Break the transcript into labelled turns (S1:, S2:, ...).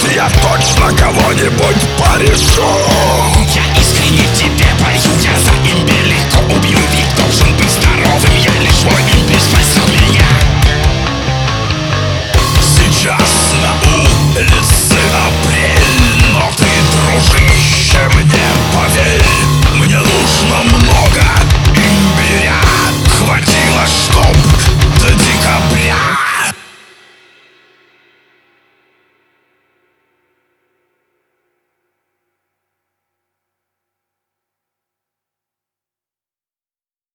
S1: я точно кого-нибудь порешу.
S2: Я искренне тебе пою, я за имби легко убью. Ведь должен быть здоровым, я лишь мой имбирь.